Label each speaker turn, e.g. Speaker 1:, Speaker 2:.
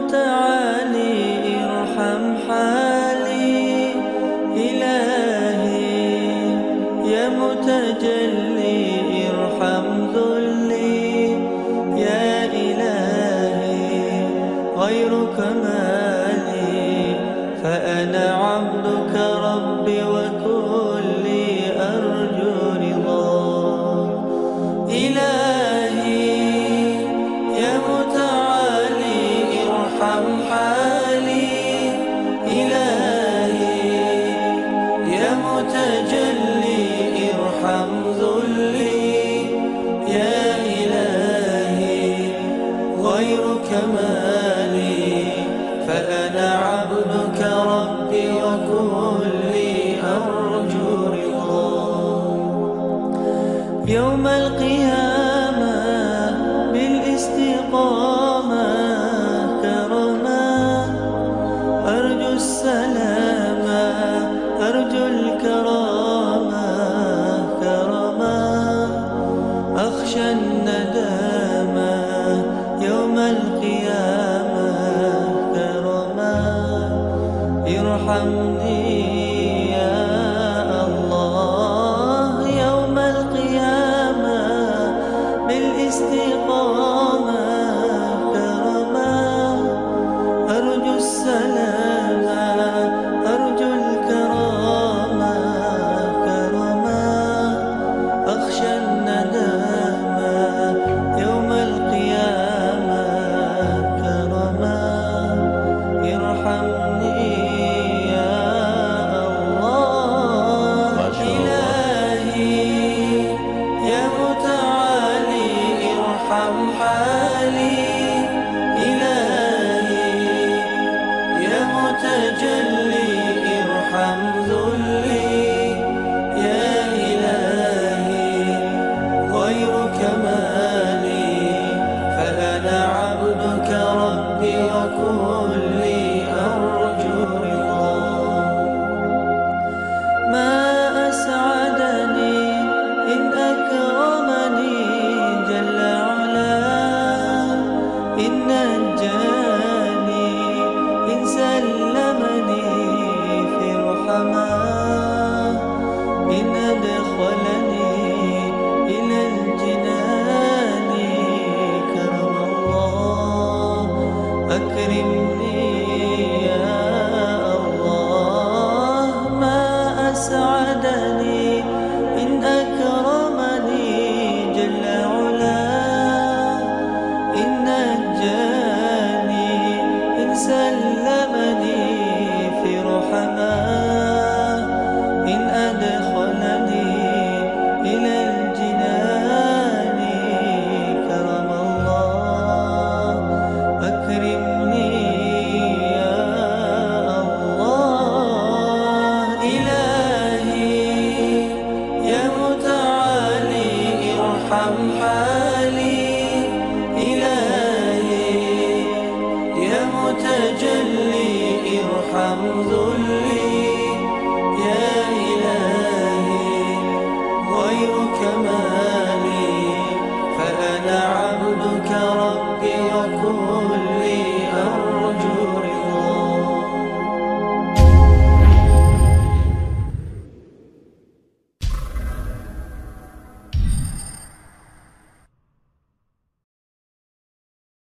Speaker 1: متعالي ارحم حالي، إلهي يا متجلي ارحم ذلي، يا إلهي غيرك مالي، فأنا عبدك ربي وكلي أرجو رضاك. إلهي يا متعالي ارحم حالي، إلهي يا متجلي ارحم ذلي، يا إلهي غيرك مالي، فأنا عبدك ربي وكلي أرجو رضاك. يوم القيامة بالاستقامة كرما، أرجو السلامة أرجو الكرامة كرما، أخشى الندامة يوم القيامة كرما، ارحمني يا الله يوم القيامة بالاستقامة كرما، أرجو السلامة أرجو الكرامة كرما، أخشى الندامة يوم القيامة كرما، ارحمني يا الله. إلهي يا متعالي ارحم حالي، إلهي يا متجلي ارحم ذلي، يا إلهي غيرك مالي، فأنا عبدك ربي وكلي أرجو رضاك. ما أسعدني إن أكرمني جل علاه، إن نجاني إن سلمني في رحماه، إن أدخلني إلى الجنان كرم الله، أكرمني يا الله. ما أسعدني إن أكرمني جل علاه، إن نجاني إن سلمني في رحماه، إن أدخلني إلى الجنان كرم الله، أكرمني يا الله. إلهي يا متعالي ارحم حالي، إلهي يا متجلي ارحم ذلي،